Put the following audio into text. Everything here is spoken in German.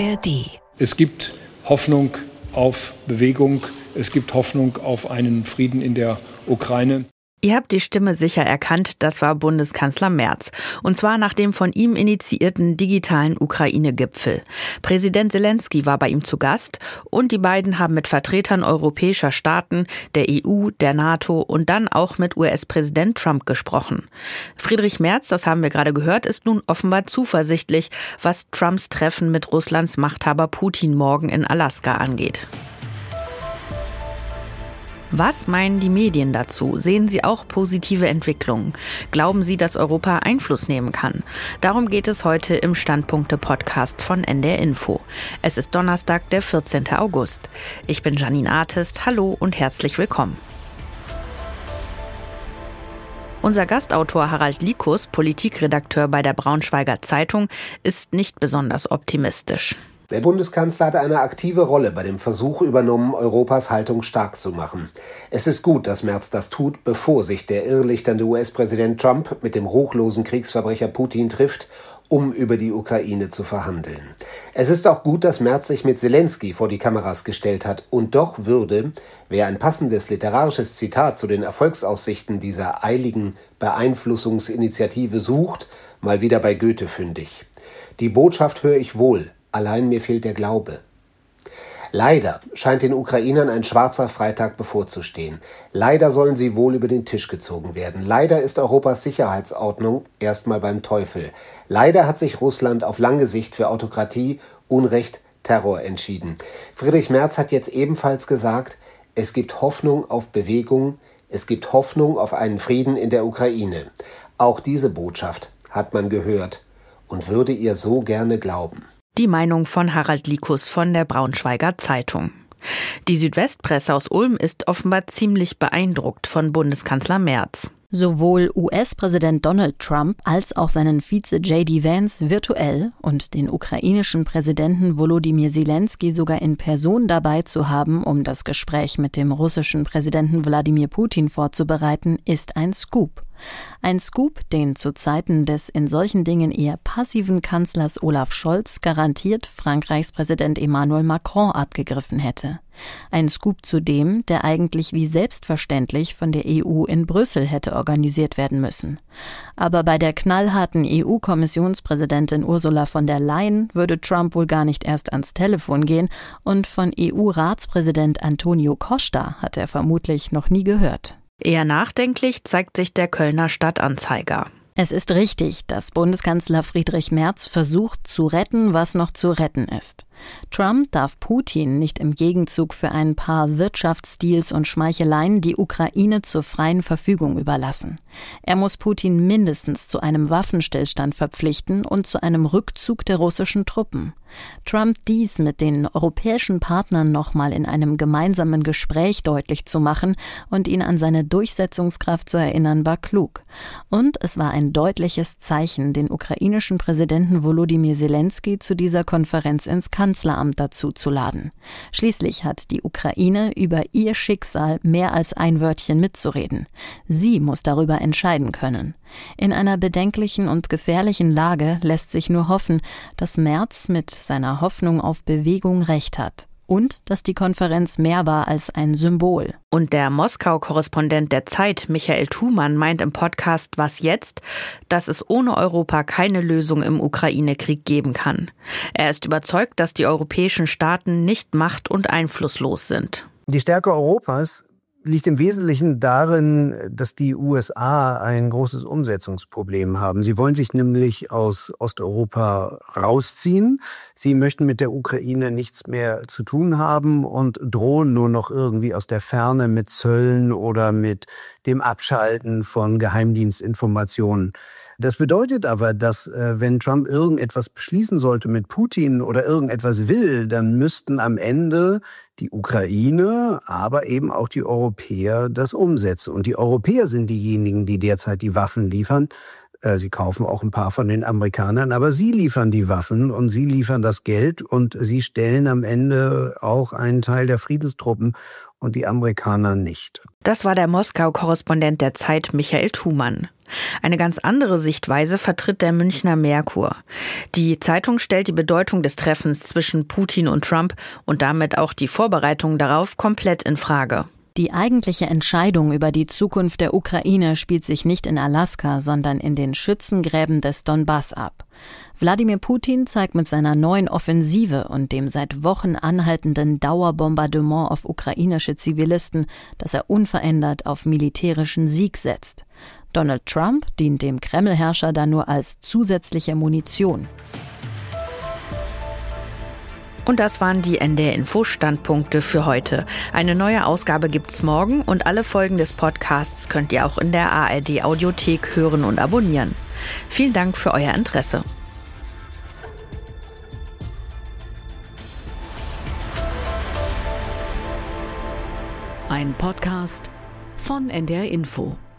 ARD. Es gibt Hoffnung auf Bewegung, es gibt Hoffnung auf einen Frieden in der Ukraine. Ihr habt die Stimme sicher erkannt, das war Bundeskanzler Merz. Und zwar nach dem von ihm initiierten digitalen Ukraine-Gipfel. Präsident Selenskyj war bei ihm zu Gast und die beiden haben mit Vertretern europäischer Staaten, der EU, der NATO und dann auch mit US-Präsident Trump gesprochen. Friedrich Merz, das haben wir gerade gehört, ist nun offenbar zuversichtlich, was Trumps Treffen mit Russlands Machthaber Putin morgen in Alaska angeht. Was meinen die Medien dazu? Sehen Sie auch positive Entwicklungen? Glauben Sie, dass Europa Einfluss nehmen kann? Darum geht es heute im Standpunkte-Podcast von NDR Info. Es ist Donnerstag, der 14. August. Ich bin Janine Artist. Hallo und herzlich willkommen. Unser Gastautor Harald Likus, Politikredakteur bei der Braunschweiger Zeitung, ist nicht besonders optimistisch. Der Bundeskanzler hat eine aktive Rolle bei dem Versuch übernommen, Europas Haltung stark zu machen. Es ist gut, dass Merz das tut, bevor sich der irrlichternde US-Präsident Trump mit dem ruchlosen Kriegsverbrecher Putin trifft, um über die Ukraine zu verhandeln. Es ist auch gut, dass Merz sich mit Selenskyj vor die Kameras gestellt hat. Und doch würde, wer ein passendes literarisches Zitat zu den Erfolgsaussichten dieser eiligen Beeinflussungsinitiative sucht, mal wieder bei Goethe fündig. Die Botschaft höre ich wohl. Allein mir fehlt der Glaube. Leider scheint den Ukrainern ein schwarzer Freitag bevorzustehen. Leider sollen sie wohl über den Tisch gezogen werden. Leider ist Europas Sicherheitsordnung erstmal beim Teufel. Leider hat sich Russland auf lange Sicht für Autokratie, Unrecht, Terror entschieden. Friedrich Merz hat jetzt ebenfalls gesagt, es gibt Hoffnung auf Bewegung, es gibt Hoffnung auf einen Frieden in der Ukraine. Auch diese Botschaft hat man gehört und würde ihr so gerne glauben. Die Meinung von Harald Likus von der Braunschweiger Zeitung. Die Südwestpresse aus Ulm ist offenbar ziemlich beeindruckt von Bundeskanzler Merz. Sowohl US-Präsident Donald Trump als auch seinen Vize J.D. Vance virtuell und den ukrainischen Präsidenten Volodymyr Selenskyj sogar in Person dabei zu haben, um das Gespräch mit dem russischen Präsidenten Wladimir Putin vorzubereiten, ist ein Scoop. Ein Scoop, den zu Zeiten des in solchen Dingen eher passiven Kanzlers Olaf Scholz garantiert Frankreichs Präsident Emmanuel Macron abgegriffen hätte. Ein Scoop zudem, der eigentlich wie selbstverständlich von der EU in Brüssel hätte organisiert werden müssen. Aber bei der knallharten EU-Kommissionspräsidentin Ursula von der Leyen würde Trump wohl gar nicht erst ans Telefon gehen und von EU-Ratspräsident Antonio Costa hat er vermutlich noch nie gehört. Eher nachdenklich zeigt sich der Kölner Stadtanzeiger. Es ist richtig, dass Bundeskanzler Friedrich Merz versucht zu retten, was noch zu retten ist. Trump darf Putin nicht im Gegenzug für ein paar Wirtschaftsdeals und Schmeicheleien die Ukraine zur freien Verfügung überlassen. Er muss Putin mindestens zu einem Waffenstillstand verpflichten und zu einem Rückzug der russischen Truppen. Trump dies mit den europäischen Partnern nochmal in einem gemeinsamen Gespräch deutlich zu machen und ihn an seine Durchsetzungskraft zu erinnern, war klug. Und es war ein deutliches Zeichen, den ukrainischen Präsidenten Volodymyr Selenskyj zu dieser Konferenz ins Kanzleramt dazuzuladen. Schließlich hat die Ukraine über ihr Schicksal mehr als ein Wörtchen mitzureden. Sie muss darüber entscheiden können. In einer bedenklichen und gefährlichen Lage lässt sich nur hoffen, dass Merz mit seiner Hoffnung auf Bewegung recht hat. Und dass die Konferenz mehr war als ein Symbol. Und der Moskau-Korrespondent der Zeit, Michael Thumann, meint im Podcast Was jetzt?, dass es ohne Europa keine Lösung im Ukraine-Krieg geben kann. Er ist überzeugt, dass die europäischen Staaten nicht macht- und einflusslos sind. Die Stärke Europas liegt im Wesentlichen darin, dass die USA ein großes Umsetzungsproblem haben. Sie wollen sich nämlich aus Osteuropa rausziehen. Sie möchten mit der Ukraine nichts mehr zu tun haben und drohen nur noch irgendwie aus der Ferne mit Zöllen oder mit dem Abschalten von Geheimdienstinformationen. Das bedeutet aber, dass wenn Trump irgendetwas beschließen sollte mit Putin oder irgendetwas will, dann müssten am Ende die Ukraine, aber eben auch die Europäer das umsetzen. Und die Europäer sind diejenigen, die derzeit die Waffen liefern. Sie kaufen auch ein paar von den Amerikanern, aber sie liefern die Waffen und sie liefern das Geld und sie stellen am Ende auch einen Teil der Friedenstruppen und die Amerikaner nicht. Das war der Moskau-Korrespondent der Zeit Michael Thumann. Eine ganz andere Sichtweise vertritt der Münchner Merkur. Die Zeitung stellt die Bedeutung des Treffens zwischen Putin und Trump und damit auch die Vorbereitungen darauf komplett in Frage. Die eigentliche Entscheidung über die Zukunft der Ukraine spielt sich nicht in Alaska, sondern in den Schützengräben des Donbass ab. Wladimir Putin zeigt mit seiner neuen Offensive und dem seit Wochen anhaltenden Dauerbombardement auf ukrainische Zivilisten, dass er unverändert auf militärischen Sieg setzt. Donald Trump dient dem Kreml-Herrscher dann nur als zusätzliche Munition. Und das waren die NDR-Info-Standpunkte für heute. Eine neue Ausgabe gibt's morgen und alle Folgen des Podcasts könnt ihr auch in der ARD-Audiothek hören und abonnieren. Vielen Dank für euer Interesse. Ein Podcast von NDR Info.